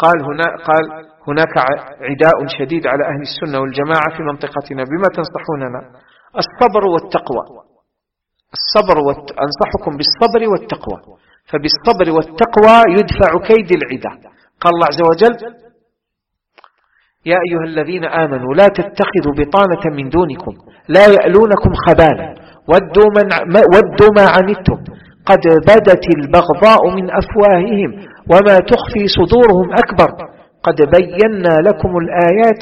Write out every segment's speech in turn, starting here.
قال هناك عداء شديد على أهل السنة والجماعة في منطقتنا، بما تنصحوننا؟ الصبر والتقوى. أنصحكم بالصبر والتقوى، فبالصبر والتقوى يدفع كيد العداء. قال الله عز وجل: يا أيها الذين آمنوا لا تتخذوا بطانة من دونكم لا يألونكم خبالا ودوا ما عنتم قد بدت البغضاء من أفواههم وما تخفي صدورهم أكبر قد بينا لكم الآيات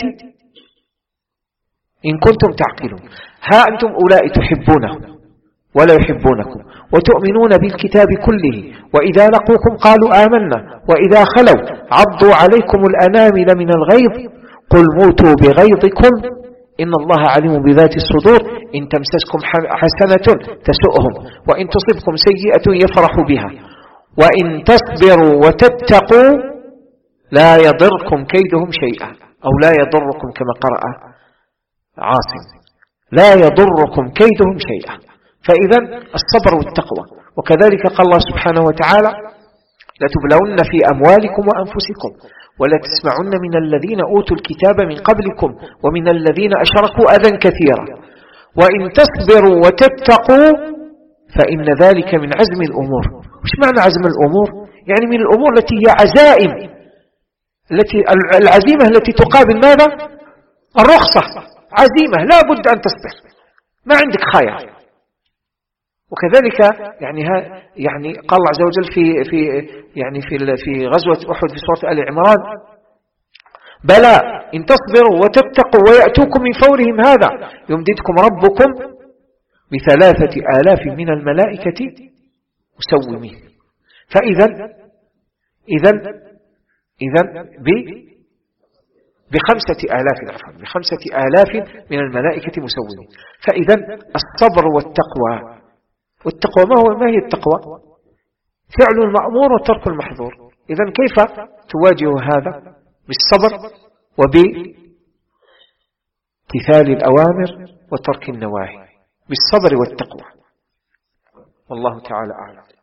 إن كنتم تعقلون. ها أنتم أولئك تحبونهم ولا يحبونكم وتؤمنون بالكتاب كله وإذا لقوكم قالوا آمنا وإذا خلوا عضوا عليكم الأنامل من الغيظ قل موتوا بغيظكم إن الله عليم بذات الصدور إن تمسسكم حسنة تسؤهم وإن تصبكم سيئة يفرحوا بها وإن تصبروا وتتقوا لا يضركم كيدهم شيئا، أو لا يضركم كما قرأ عاصم، لا يضركم كيدهم شيئا. فإذا الصبر والتقوى. وكذلك قال الله سبحانه وتعالى: لتبلون في أموالكم وأنفسكم ولا تسمعن من الذين أوتوا الكتاب من قبلكم ومن الذين أشركوا أذى كثيرا وإن تصبروا وتتقوا فإن ذلك من عزم الأمور. وش معنى عزم الأمور؟ يعني من الأمور التي هي عزائم، العزيمة التي تقابل ماذا؟ الرخصة. عزيمة لا بد أن تصبر، ما عندك خيار. وكذلك يعني قال الله عز وجل في غزوة أحد في سورة آل عمران: بلى إن تصبروا وتتقوا ويأتوكم من فورهم هذا يمددكم ربكم ب3,000 من الملائكة مسومين. فإذا ب5,000 من الملائكة مسومين. فإذا الصبر والتقوى ما هي التقوى؟ فعل المأمور وترك المحظور. إذن كيف تواجه هذا؟ بالصبر وبامتثال الأوامر وترك النواهي، بالصبر والتقوى. والله تعالى أعلم.